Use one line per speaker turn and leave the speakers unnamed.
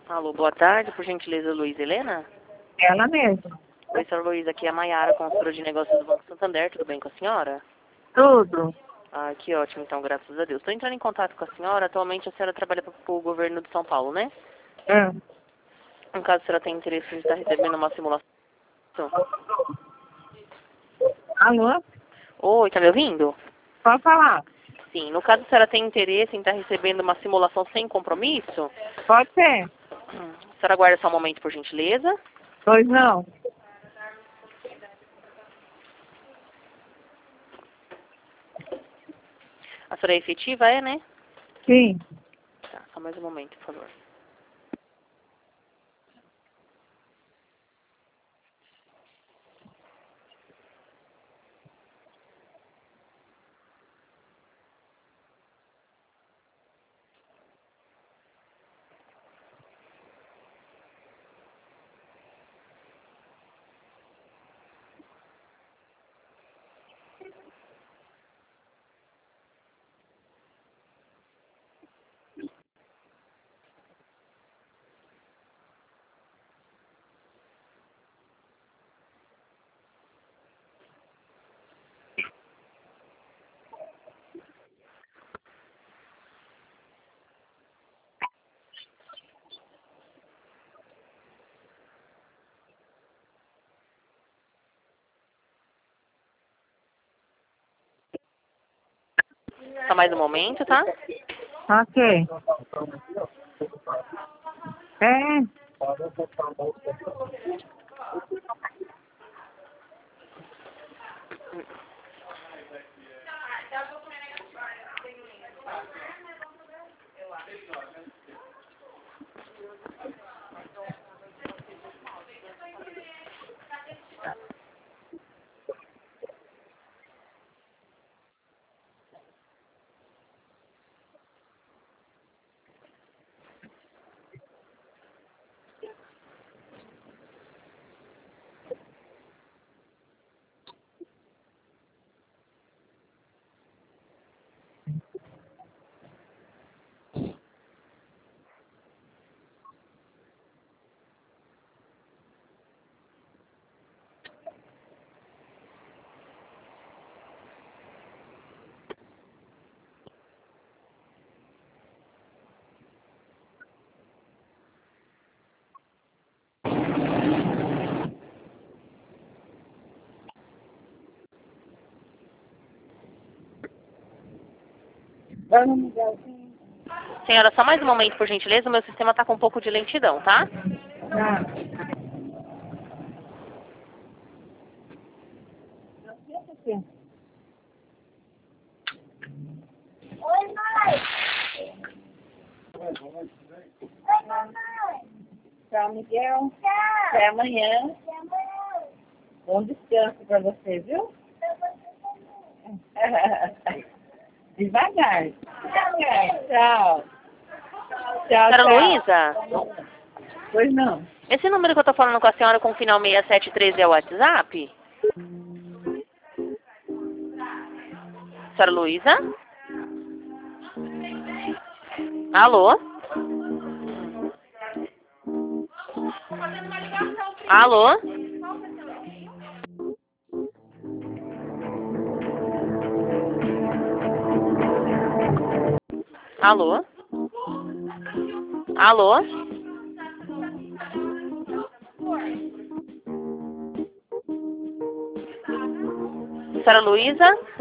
Alô, boa tarde, por gentileza, Luiz Helena?
Ela mesma.
Oi, senhor Luiz, aqui é a Maiara, consultora de negócios do Banco Santander, tudo bem com a senhora?
Tudo.
Ah, que ótimo, então, graças a Deus. Estou entrando em contato com a senhora, atualmente a senhora trabalha para o governo de São Paulo, né?
É.
No caso, a senhora tem interesse em estar recebendo uma simulação?
Alô?
Oi, tá me ouvindo?
Pode falar.
Sim, no caso, a senhora tem interesse em estar recebendo uma simulação sem compromisso?
Pode ser.
A senhora aguarda só um momento, por gentileza.
Pois não.
A senhora é efetiva, é, né?
Sim.
Tá, só mais um momento, por favor. Só mais um momento, tá?
Ok. É.
Senhora, só mais um momento, por gentileza, o meu sistema está com um pouco de lentidão, tá?
Ah.
Oi, mãe. Oi, mamãe.
Tchau, Miguel.
Tchau.
Até amanhã.
Até amanhã.
Bom descanso pra você, viu?
Pra você também.
Devagar.
Tchau.
Tchau. Tchau,
Senhora
tchau.
Luísa,
Pois não.
esse número que eu tô falando com a senhora com o final 673 é o WhatsApp? Senhora Luísa? Alô? Alô? Alô? Alô? Senhora Luísa?